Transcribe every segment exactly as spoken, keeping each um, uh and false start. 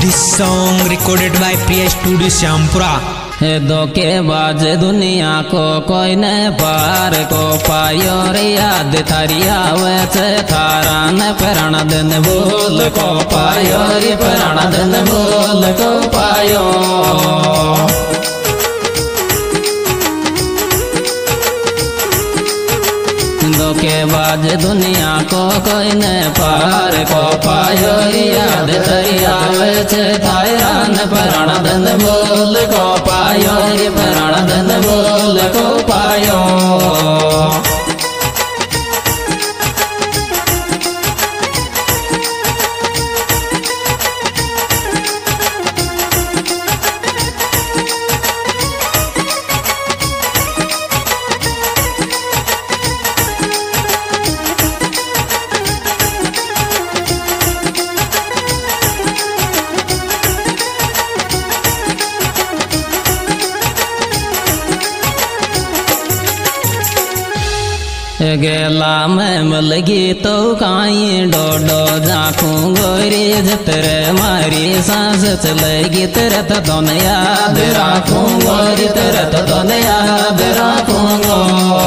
This song recorded by Priya Studio Syampura। धोखेबाज दुनिया को कोई न पार को पायो रे याद थारी आवे छे थारा न प्रण दिन भूल को पायो रे प्रण दिन भूल को पायो। धोखेबाज दुनिया को कोई न पार को पायो रे याद थारी आवे छे थारा न प्रण दिन भूल को पायो रे प्रण दिन भूल को पायो। गेला में मलगी तो काई डोडो जाखूं गोरी जितरे मारी सांस चलेगी तेरे तो दोन याद राखूं गोरी तेरे तो दोन याद राखूं गो।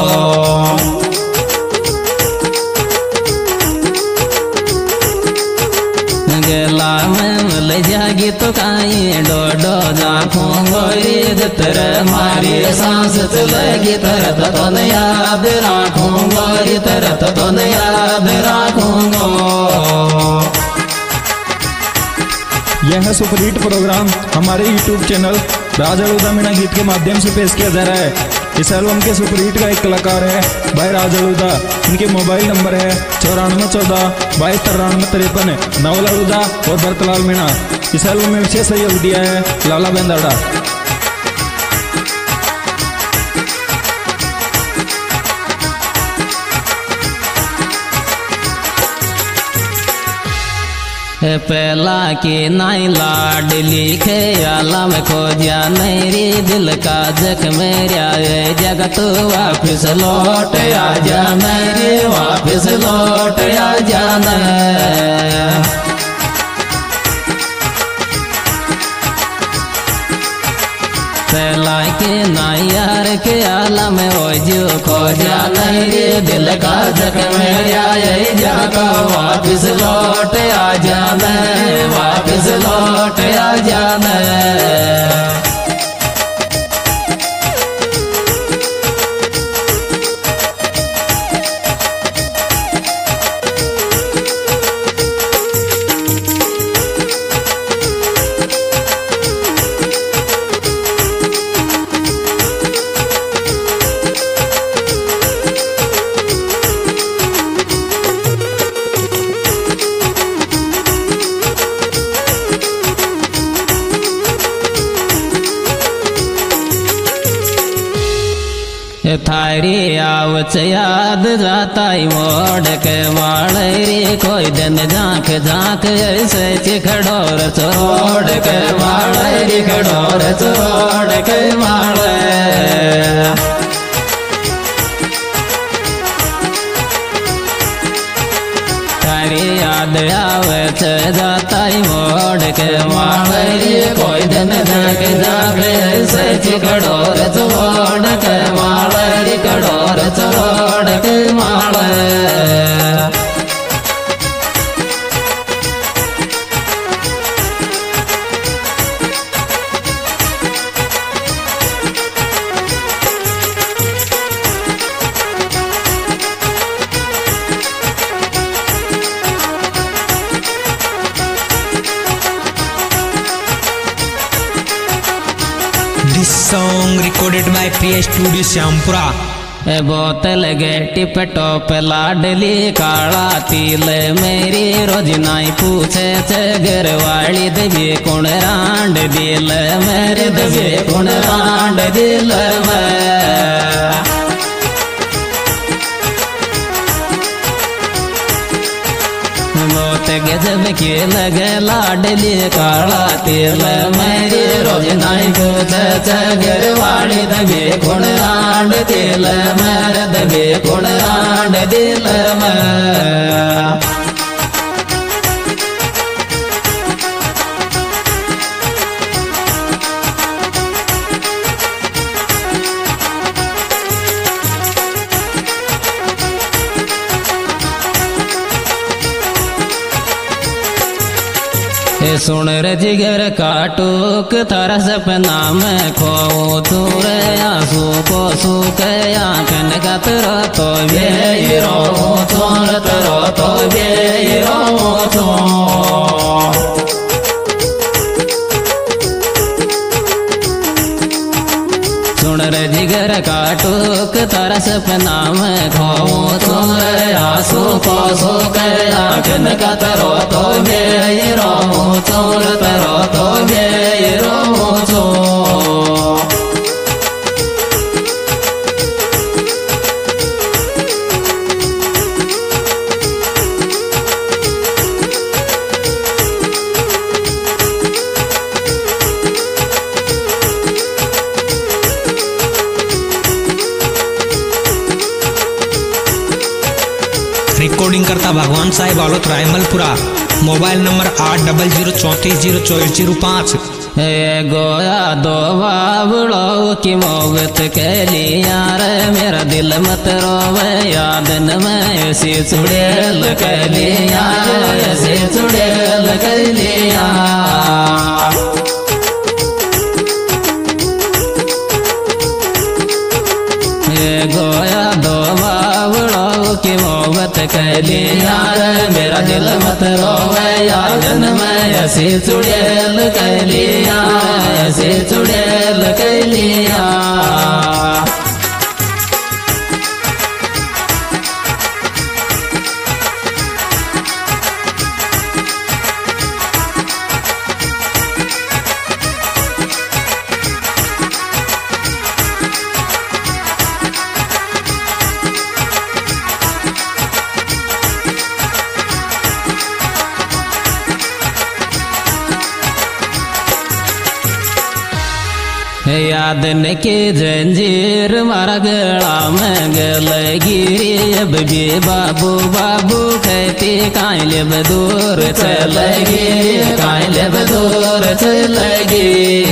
गेला में मिल जागी तो काई डोडो जाखूं गोरी जितरे मारी सांस चलेगी तेरे तो दोन याद राखूं गोरी तेरे तो दोन याद राखूं गो। यह सुपरहिट प्रोग्राम हमारे यूट्यूब चैनल राज अलूदा मीणा गीत के माध्यम से पेश किया जा रहा है। इस एल्बम के सुपरहिट का एक कलाकार है भाई राज अलूदा। इनके मोबाइल नंबर है चौरानवे चौदह बाईस तिरानवे तिरपन नवल अलूदा और भरतलाल मीणा। इस एल्बम में विशेष सहयोग दिया है लाला बेंदाड़ा। पहला की नाई लाड लिखे आलम खोजा मेरी दिल का जख मेरा जगत वापिस लौट आ जा मेरी वापिस लौट आ जाना। पहला के नायार के आलम हो जो खोजा मेरे दिल का जख मेरा जाका वापिस लौट आ जाना वापिस लौट आ जाना। थारी आवच याद जाता मोड़ के वाले रे कोई दिन झांक झांक ऐसे चिखड़ोर छोड़ के वाले रे खड़ोर छोड़ के वाले। थारी याद आवे जाता मोड़ के वाले रे कोई दिन झांक झांक ऐसे चिखड़ोर छोड़ के वाले कड़ोर छोड़ के माले। This song recorded by Priya Studio Syampura। बोतल गे टिप टॉप लाडली काला तिल मेरी रोज नाई पूछे छे घरवाली देवी कुण रांड दिल मेरे देवी कुण रांड दिल में। बहुत गजब के लगे लाडली काला तिल मेरी रोज नाई पूछे छे घरवाली देवी कुण रांड दिल मेरे देवी कुण रांड दिल में। ए सुन रे जिगर काटूक तारा सपना में खोऊं तू रे आंसू को सूख आंखन का तेरा तो ये रो तो तेरा तो ये रो तो सुन रे जिगर काटूक तारा सपना में खोऊं तू रे आंसू को सूख आंखन का तेरा तो ये रो तो तेरा तो ये रो तो रिकॉर्डिंग करता भगवान साहेब आलोत रायमलपुरा। मोबाइल नंबर आठ डबल जीरो चौंतीस जीरो चौबीस जीरो पाँच। गोया दो बाबड़ो की मोहब्बत के लिया रे मेरा दिल मत रोवे याद न मैं ऐसी चुड़ैल के लिया ऐसी चुड़ैल के लिया गोया दो बाबड़ो की मोहब्बत के लिया रे मेरा दिल मत रोवे याद न मैं ऐसी चुड़ैल के लिया ऐसी चुड़ैल के लिया याद न के जंजीर मारा गला में गल गिरी अब भी बाबू बाबू कहती काइले दूर चलेगी काइले दूर चलेगी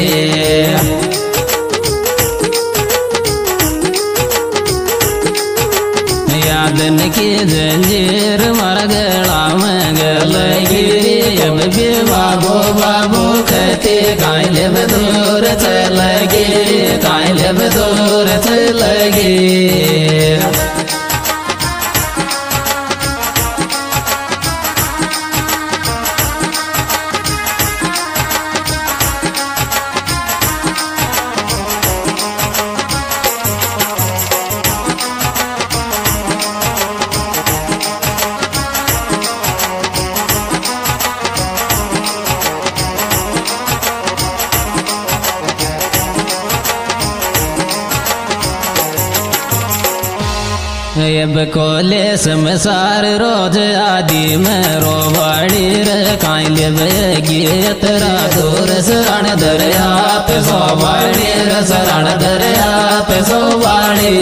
याद न की जंजीर मारा गला में गल गिरी अब भी बाबू बाबू कहती काइले दूर चलेगी काइले दूर चलेगी अब कोले समसार रोज आदि में रोवाड़ी रे काइले बेगी तेरा दूर शरण दरिया पे सोवाड़ी रे शरण दरिया पे सोवाड़ी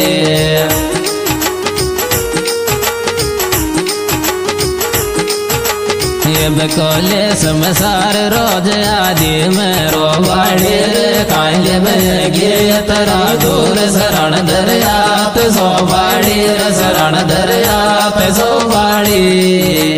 अब कोले समसार रोज आदि में रोवाड़ी रे काइले बेगी तेरा दूर शरण दरिया पे सोवाड़ी रे शरण दरिया पे सोवाड़ी